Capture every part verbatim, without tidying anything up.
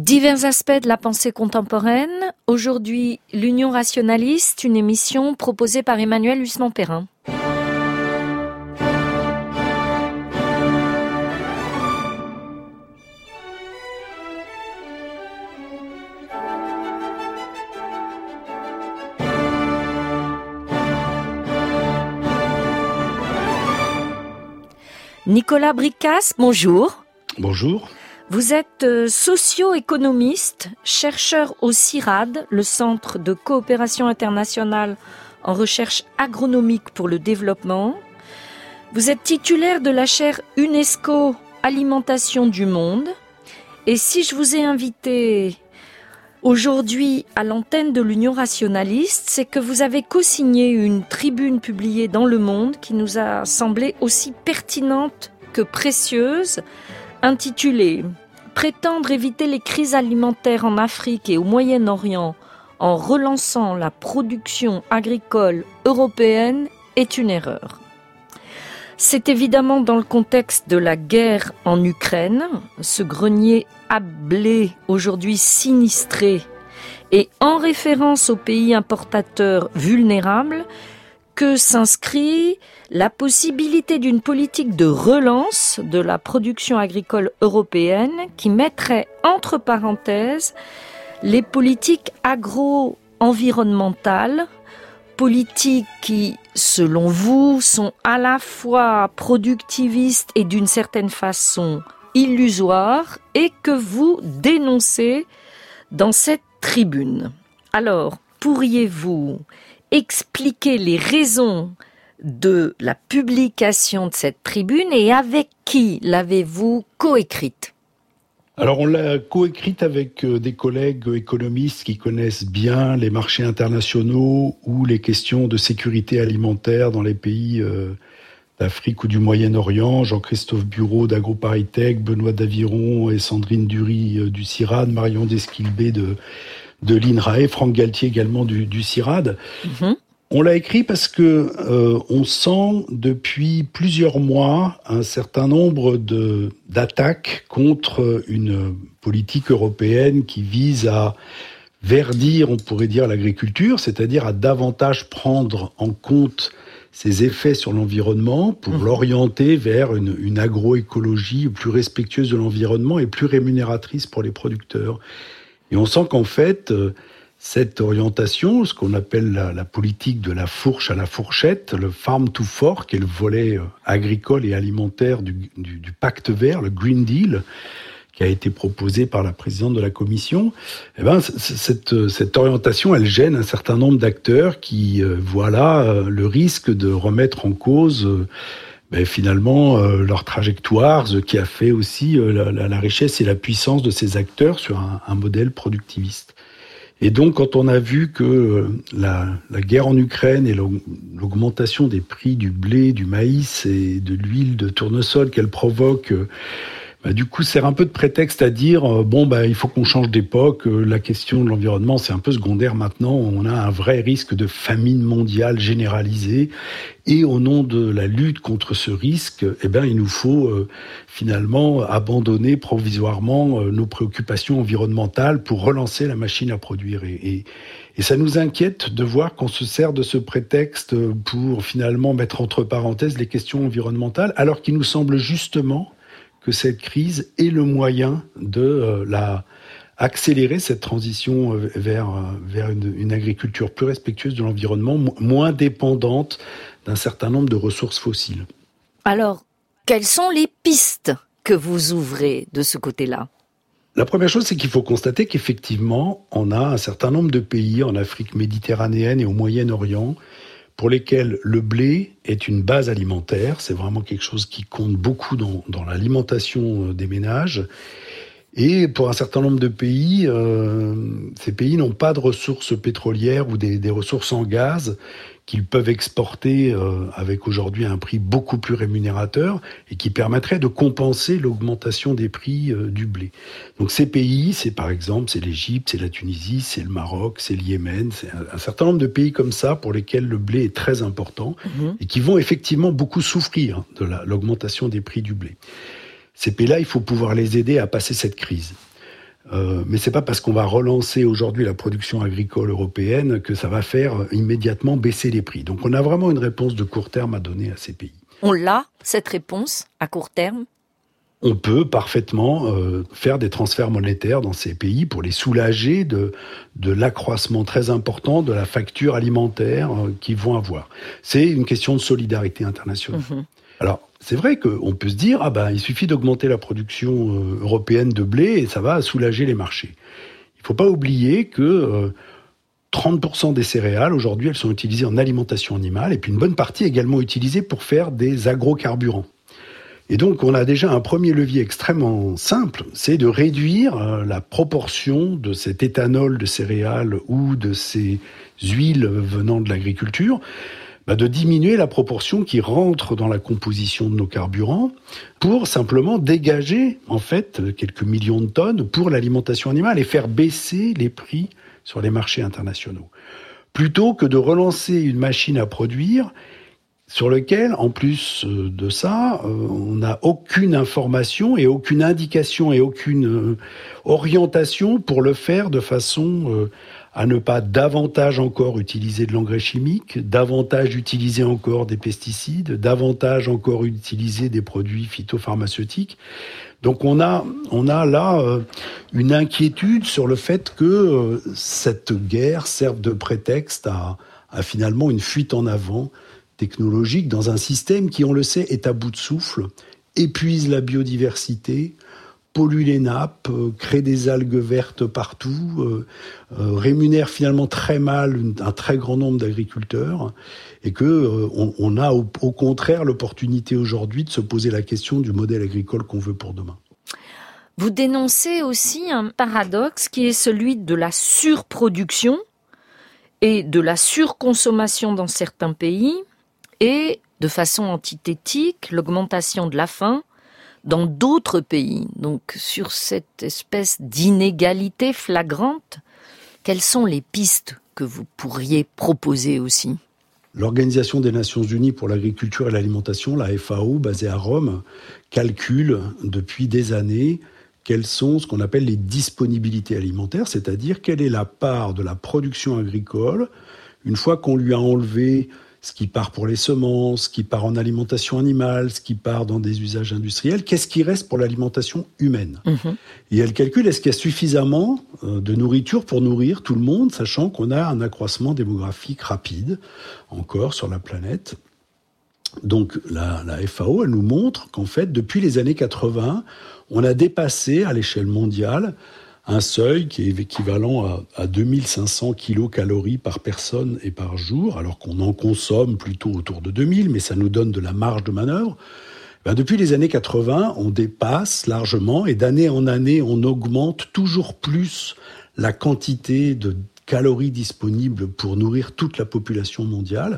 Divers aspects de la pensée contemporaine. Aujourd'hui, l'Union rationaliste, une émission proposée par Emmanuel Hussement-Perrin. Nicolas Bricasse, bonjour. Bonjour. Vous êtes socio-économiste, chercheur au CIRAD, le Centre de coopération internationale en recherche agronomique pour le développement. Vous êtes titulaire de la chaire UNESCO Alimentation du Monde. Et si je vous ai invité aujourd'hui à l'antenne de l'Union rationaliste, c'est que vous avez co-signé une tribune publiée dans Le Monde qui nous a semblé aussi pertinente que précieuse, intitulée « Prétendre éviter les crises alimentaires en Afrique et au Moyen-Orient en relançant la production agricole européenne est une erreur ». C'est évidemment dans le contexte de la guerre en Ukraine, ce grenier à blé aujourd'hui sinistré, et en référence aux pays importateurs vulnérables, que s'inscrit la possibilité d'une politique de relance de la production agricole européenne qui mettrait entre parenthèses les politiques agro-environnementales, politiques qui, selon vous, sont à la fois productivistes et d'une certaine façon illusoires et que vous dénoncez dans cette tribune. Alors, pourriez-vous expliquer les raisons de la publication de cette tribune et avec qui l'avez-vous coécrite ? Alors on l'a coécrite avec des collègues économistes qui connaissent bien les marchés internationaux ou les questions de sécurité alimentaire dans les pays d'Afrique ou du Moyen-Orient, Jean-Christophe Bureau d'AgroParisTech, Benoît Daviron et Sandrine Dury du CIRAD, Marion Desquilbé de de l'I N R A E, Franck Galtier également du, du CIRAD. Mmh. On l'a écrit parce que euh, on sent depuis plusieurs mois un certain nombre de, d'attaques contre une politique européenne qui vise à verdir, on pourrait dire, l'agriculture, c'est-à-dire à davantage prendre en compte ses effets sur l'environnement pour mmh. l'orienter vers une, une agroécologie plus respectueuse de l'environnement et plus rémunératrice pour les producteurs. Et on sent qu'en fait, cette orientation, ce qu'on appelle la, la politique de la fourche à la fourchette, le farm to fork, qui est le volet agricole et alimentaire du, du, du pacte vert, le Green Deal, qui a été proposé par la présidente de la Commission, eh ben, cette, cette orientation, elle gêne un certain nombre d'acteurs qui euh, voient là euh, le risque de remettre en cause euh, ben, finalement euh, leur trajectoire, ce qui a fait aussi euh, la, la, la richesse et la puissance de ces acteurs sur un, un modèle productiviste. Et donc, quand on a vu que euh, la, la guerre en Ukraine et l'augmentation des prix du blé, du maïs et de l'huile de tournesol qu'elle provoque, euh, bah, du coup, sert un peu de prétexte à dire euh, bon, bah, il faut qu'on change d'époque. Euh, la question de l'environnement, c'est un peu secondaire maintenant. On a un vrai risque de famine mondiale généralisée. Et au nom de la lutte contre ce risque, eh ben, il nous faut euh, finalement abandonner provisoirement euh, nos préoccupations environnementales pour relancer la machine à produire. Et, et, et ça nous inquiète de voir qu'on se sert de ce prétexte pour finalement mettre entre parenthèses les questions environnementales, alors qu'il nous semble justement que cette crise est le moyen de euh, la accélérer cette transition vers, vers une, une agriculture plus respectueuse de l'environnement, mo- moins dépendante d'un certain nombre de ressources fossiles. Alors, quelles sont les pistes que vous ouvrez de ce côté-là ? La première chose, c'est qu'il faut constater qu'effectivement, on a un certain nombre de pays en Afrique méditerranéenne et au Moyen-Orient pour lesquels le blé est une base alimentaire. C'est vraiment quelque chose qui compte beaucoup dans, dans l'alimentation des ménages. Et pour un certain nombre de pays, euh, ces pays n'ont pas de ressources pétrolières ou des, des ressources en gaz qu'ils peuvent exporter euh, avec aujourd'hui un prix beaucoup plus rémunérateur et qui permettrait de compenser l'augmentation des prix euh, du blé. Donc ces pays, c'est par exemple, c'est l'Égypte, c'est la Tunisie, c'est le Maroc, c'est le Yémen, c'est un, un certain nombre de pays comme ça pour lesquels le blé est très important mmh. et qui vont effectivement beaucoup souffrir de la, l'augmentation des prix du blé. Ces pays-là, il faut pouvoir les aider à passer cette crise. Euh, mais c'est pas parce qu'on va relancer aujourd'hui la production agricole européenne que ça va faire immédiatement baisser les prix. Donc on a vraiment une réponse de court terme à donner à ces pays. On l'a, cette réponse, à court terme ? On peut parfaitement euh, faire des transferts monétaires dans ces pays pour les soulager de, de l'accroissement très important de la facture alimentaire euh, qu'ils vont avoir. C'est une question de solidarité internationale. Mmh. Alors, c'est vrai qu'on peut se dire, ah ben, il suffit d'augmenter la production euh, européenne de blé et ça va soulager les marchés. Il ne faut pas oublier que euh, trente pour cent des céréales, aujourd'hui, elles sont utilisées en alimentation animale et puis une bonne partie également utilisée pour faire des agrocarburants. Et donc, on a déjà un premier levier extrêmement simple, c'est de réduire euh, la proportion de cet éthanol de céréales ou de ces huiles venant de l'agriculture, bah de diminuer la proportion qui rentre dans la composition de nos carburants pour simplement dégager, en fait, quelques millions de tonnes pour l'alimentation animale et faire baisser les prix sur les marchés internationaux. Plutôt que de relancer une machine à produire sur lequel, en plus de ça, on n'a aucune information et aucune indication et aucune orientation pour le faire de façon à ne pas davantage encore utiliser de l'engrais chimique, davantage utiliser encore des pesticides, davantage encore utiliser des produits phytopharmaceutiques. Donc on a, on a là une inquiétude sur le fait que cette guerre serve de prétexte à, à finalement une fuite en avant technologique dans un système qui, on le sait, est à bout de souffle, épuise la biodiversité, pollue les nappes, euh, crée des algues vertes partout, euh, euh, rémunère finalement très mal une, un très grand nombre d'agriculteurs, et que euh, on, on a au, au contraire l'opportunité aujourd'hui de se poser la question du modèle agricole qu'on veut pour demain. Vous dénoncez aussi un paradoxe qui est celui de la surproduction et de la surconsommation dans certains pays, et, de façon antithétique, l'augmentation de la faim dans d'autres pays. Donc, sur cette espèce d'inégalité flagrante, quelles sont les pistes que vous pourriez proposer aussi ? L'Organisation des Nations Unies pour l'agriculture et l'alimentation, la F A O, basée à Rome, calcule depuis des années quelles sont ce qu'on appelle les disponibilités alimentaires, c'est-à-dire quelle est la part de la production agricole, une fois qu'on lui a enlevé ce qui part pour les semences, ce qui part en alimentation animale, ce qui part dans des usages industriels, qu'est-ce qui reste pour l'alimentation humaine ? Mmh. Et elle calcule, est-ce qu'il y a suffisamment de nourriture pour nourrir tout le monde, sachant qu'on a un accroissement démographique rapide, encore sur la planète. Donc la, la F A O, elle nous montre qu'en fait, depuis les années quatre-vingts, on a dépassé à l'échelle mondiale un seuil qui est équivalent à, à deux mille cinq cents kilocalories par personne et par jour, alors qu'on en consomme plutôt autour de deux mille, mais ça nous donne de la marge de manœuvre. Ben depuis les années quatre-vingts, on dépasse largement, et d'année en année, on augmente toujours plus la quantité de calories disponibles pour nourrir toute la population mondiale.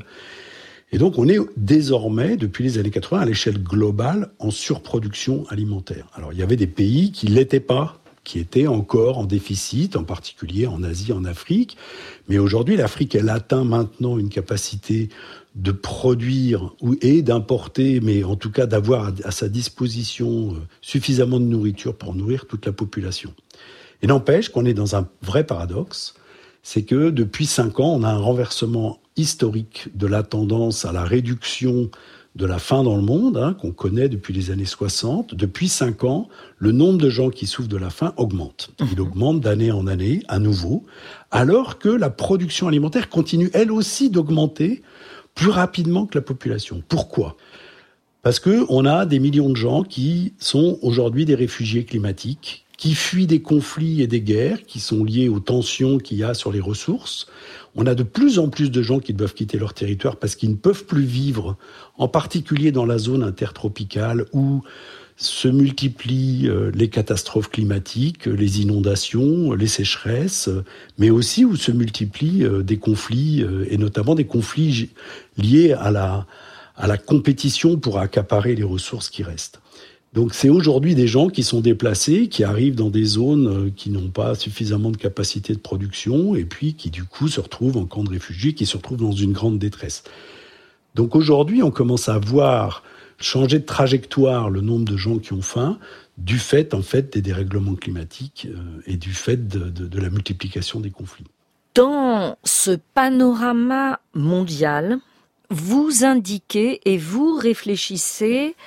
Et donc, on est désormais, depuis les années quatre-vingts, à l'échelle globale, en surproduction alimentaire. Alors, il y avait des pays qui ne l'étaient pas, qui étaient encore en déficit, en particulier en Asie, en Afrique. Mais aujourd'hui, l'Afrique, elle atteint maintenant une capacité de produire et d'importer, mais en tout cas d'avoir à sa disposition suffisamment de nourriture pour nourrir toute la population. Et n'empêche qu'on est dans un vrai paradoxe, c'est que depuis cinq ans, on a un renversement historique de la tendance à la réduction de la faim dans le monde, hein, qu'on connaît depuis les années soixante. Depuis cinq ans, le nombre de gens qui souffrent de la faim augmente. Il augmente d'année en année, à nouveau, alors que la production alimentaire continue, elle aussi, d'augmenter plus rapidement que la population. Pourquoi ? Parce qu'on a des millions de gens qui sont aujourd'hui des réfugiés climatiques, qui fuient des conflits et des guerres qui sont liés aux tensions qu'il y a sur les ressources. On a de plus en plus de gens qui doivent quitter leur territoire parce qu'ils ne peuvent plus vivre, en particulier dans la zone intertropicale où se multiplient les catastrophes climatiques, les inondations, les sécheresses, mais aussi où se multiplient des conflits, et notamment des conflits liés à la, à la compétition pour accaparer les ressources qui restent. Donc c'est aujourd'hui des gens qui sont déplacés, qui arrivent dans des zones qui n'ont pas suffisamment de capacité de production et puis qui du coup se retrouvent en camp de réfugiés, qui se retrouvent dans une grande détresse. Donc aujourd'hui, on commence à voir changer de trajectoire le nombre de gens qui ont faim, du fait, en fait, des dérèglements climatiques euh, et du fait de, de, de la multiplication des conflits. Dans ce panorama mondial, vous indiquez et vous réfléchissez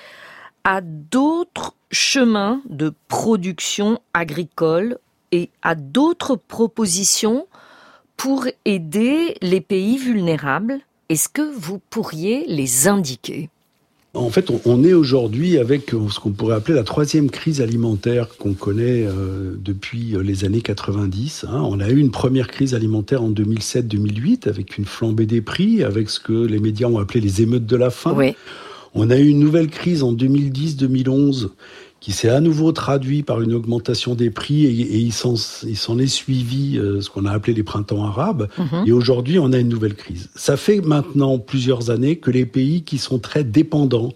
à d'autres chemins de production agricole et à d'autres propositions pour aider les pays vulnérables. Est-ce que vous pourriez les indiquer ? En fait, on est aujourd'hui avec ce qu'on pourrait appeler la troisième crise alimentaire qu'on connaît euh, depuis les années quatre-vingt-dix. Hein. On a eu une première crise alimentaire en deux mille sept deux mille huit avec une flambée des prix, avec ce que les médias ont appelé les émeutes de la faim. Oui. On a eu une nouvelle crise en deux mille dix deux mille onze qui s'est à nouveau traduit par une augmentation des prix et, et il, s'en, il s'en est suivi euh, ce qu'on a appelé les printemps arabes. Mmh. Et aujourd'hui, on a une nouvelle crise. Ça fait maintenant plusieurs années que les pays qui sont très dépendants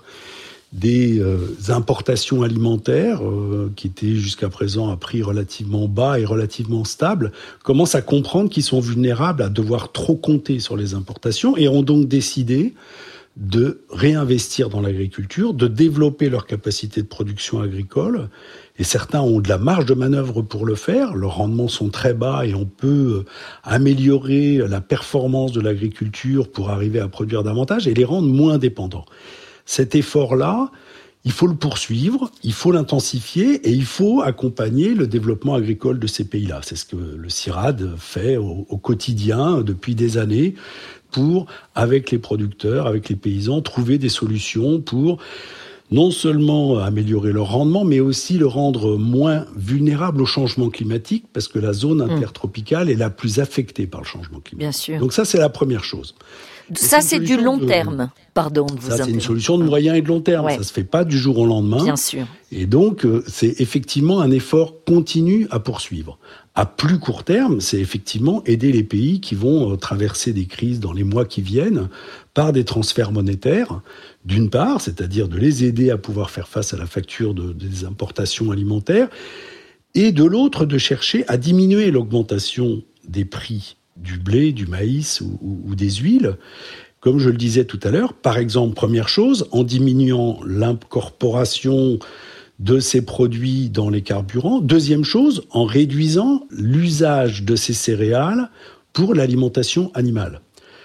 des euh, importations alimentaires, euh, qui étaient jusqu'à présent à prix relativement bas et relativement stables, commencent à comprendre qu'ils sont vulnérables à devoir trop compter sur les importations et ont donc décidé de réinvestir dans l'agriculture, de développer leur capacité de production agricole. Et certains ont de la marge de manœuvre pour le faire. Leurs rendements sont très bas et on peut améliorer la performance de l'agriculture pour arriver à produire davantage et les rendre moins dépendants. Cet effort-là, il faut le poursuivre, il faut l'intensifier et il faut accompagner le développement agricole de ces pays-là. C'est ce que le CIRAD fait au, au quotidien depuis des années pour, avec les producteurs, avec les paysans, trouver des solutions pour non seulement améliorer leur rendement, mais aussi le rendre moins vulnérable au changement climatique, parce que la zone intertropicale est la plus affectée par le changement climatique. Bien sûr. Donc ça, c'est la première chose. Ça, c'est, c'est du long de... terme, pardon de vous Ça, c'est une solution de moyen et de long terme. Ouais. Ça ne se fait pas du jour au lendemain. Bien sûr. Et donc, c'est effectivement un effort continu à poursuivre. À plus court terme, c'est effectivement aider les pays qui vont traverser des crises dans les mois qui viennent par des transferts monétaires, d'une part, c'est-à-dire de les aider à pouvoir faire face à la facture de, des importations alimentaires, et de l'autre, de chercher à diminuer l'augmentation des prix du blé, du maïs ou, ou, ou des huiles. Comme je le disais tout à l'heure, par exemple, première chose, en diminuant l'incorporation de ces produits dans les carburants. Deuxième chose, en réduisant l'usage de ces céréales pour l'alimentation animale.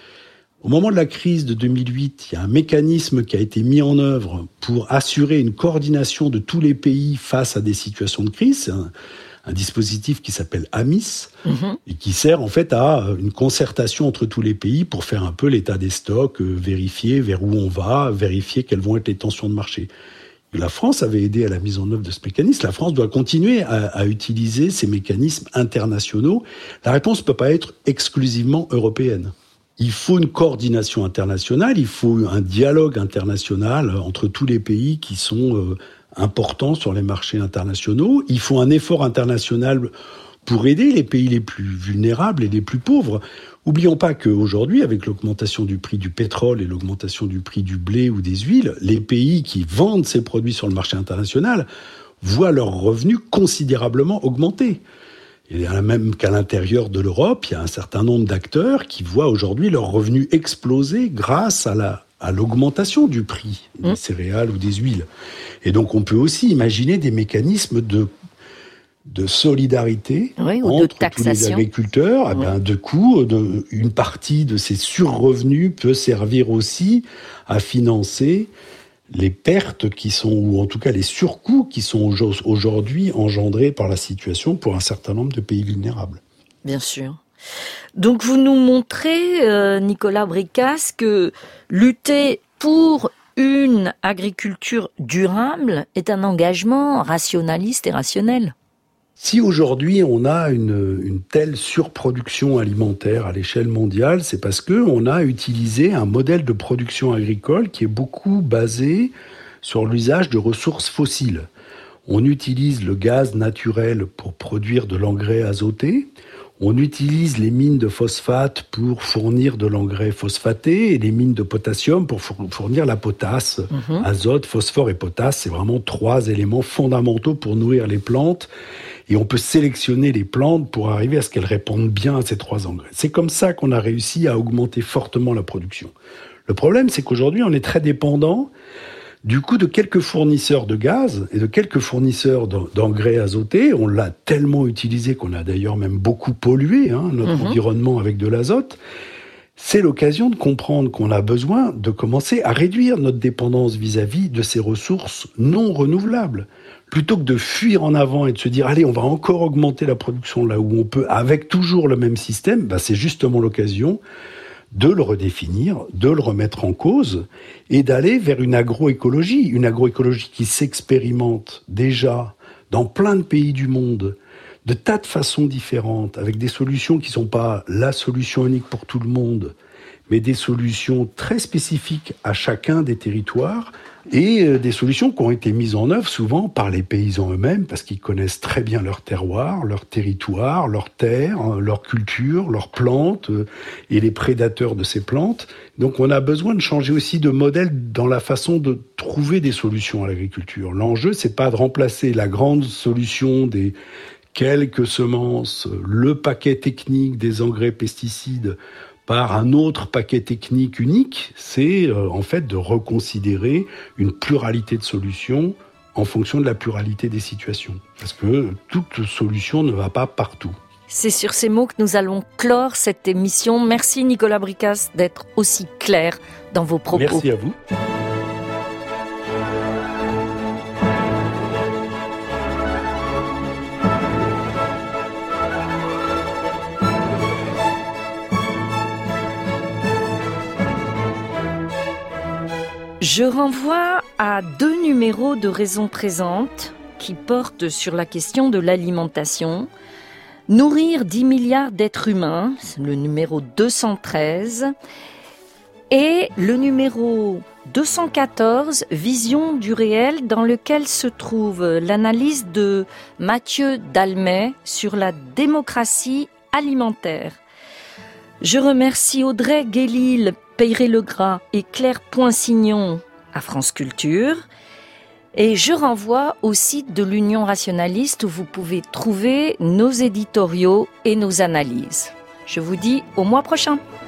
Au moment de la crise de deux mille huit, il y a un mécanisme qui a été mis en œuvre pour assurer une coordination de tous les pays face à des situations de crise. C'est un, un dispositif qui s'appelle AMIS mmh. et qui sert en fait à une concertation entre tous les pays pour faire un peu l'état des stocks, euh, vérifier vers où on va, vérifier quelles vont être les tensions de marché. La France avait aidé à la mise en œuvre de ce mécanisme. La France doit continuer à, à utiliser ces mécanismes internationaux. La réponse ne peut pas être exclusivement européenne. Il faut une coordination internationale, il faut un dialogue international entre tous les pays qui sont euh, importants sur les marchés internationaux. Il faut un effort international pour aider les pays les plus vulnérables et les plus pauvres. N'oublions pas qu'aujourd'hui, avec l'augmentation du prix du pétrole et l'augmentation du prix du blé ou des huiles, les pays qui vendent ces produits sur le marché international voient leurs revenus considérablement augmenter. Et même qu'à l'intérieur de l'Europe, il y a un certain nombre d'acteurs qui voient aujourd'hui leurs revenus exploser grâce à, la, à l'augmentation du prix des mmh. céréales ou des huiles. Et donc on peut aussi imaginer des mécanismes de de solidarité oui, ou entre de taxation. Tous les agriculteurs. Oui. Eh bien, de coup, de, une partie de ces surrevenus peut servir aussi à financer les pertes qui sont, ou en tout cas les surcoûts qui sont aujourd'hui engendrés par la situation pour un certain nombre de pays vulnérables. Bien sûr. Donc vous nous montrez, euh, Nicolas Bricas, que lutter pour une agriculture durable est un engagement rationaliste et rationnel. Si aujourd'hui on a une, une telle surproduction alimentaire à l'échelle mondiale, c'est parce qu'on a utilisé un modèle de production agricole qui est beaucoup basé sur l'usage de ressources fossiles. On utilise le gaz naturel pour produire de l'engrais azoté, on utilise les mines de phosphate pour fournir de l'engrais phosphaté et les mines de potassium pour fournir la potasse. Mmh. Azote, phosphore et potasse, c'est vraiment trois éléments fondamentaux pour nourrir les plantes. Et on peut sélectionner les plantes pour arriver à ce qu'elles répondent bien à ces trois engrais. C'est comme ça qu'on a réussi à augmenter fortement la production. Le problème, c'est qu'aujourd'hui, on est très dépendant du coup de quelques fournisseurs de gaz et de quelques fournisseurs d'engrais azotés. On l'a tellement utilisé qu'on a d'ailleurs même beaucoup pollué hein, notre mmh. environnement avec de l'azote. C'est l'occasion de comprendre qu'on a besoin de commencer à réduire notre dépendance vis-à-vis de ces ressources non renouvelables. Plutôt que de fuir en avant et de se dire « Allez, on va encore augmenter la production là où on peut, avec toujours le même système », bah, c'est justement l'occasion de le redéfinir, de le remettre en cause et d'aller vers une agroécologie, une agroécologie qui s'expérimente déjà dans plein de pays du monde, de tas de façons différentes, avec des solutions qui ne sont pas la solution unique pour tout le monde, mais des solutions très spécifiques à chacun des territoires et des solutions qui ont été mises en œuvre souvent par les paysans eux-mêmes parce qu'ils connaissent très bien leur terroir, leur territoire, leur terre, leur culture, leurs plantes et les prédateurs de ces plantes. Donc on a besoin de changer aussi de modèle dans la façon de trouver des solutions à l'agriculture. L'enjeu, c'est pas de remplacer la grande solution des quelques semences, le paquet technique des engrais pesticides par un autre paquet technique unique, c'est euh, en fait de reconsidérer une pluralité de solutions en fonction de la pluralité des situations. Parce que toute solution ne va pas partout. C'est sur ces mots que nous allons clore cette émission. Merci Nicolas Bricasse d'être aussi clair dans vos propos. Merci à vous. Je renvoie à deux numéros de Raison Présente qui portent sur la question de l'alimentation. Nourrir dix milliards d'êtres humains, c'est le numéro deux cent treize, et le numéro deux cent quatorze, Vision du réel, dans lequel se trouve l'analyse de Mathieu Dalmet sur la démocratie alimentaire. Je remercie Audrey Guélil, Peyré-Legras et Claire Poinsignon à France Culture. Et je renvoie au site de l'Union rationaliste où vous pouvez trouver nos éditoriaux et nos analyses. Je vous dis au mois prochain.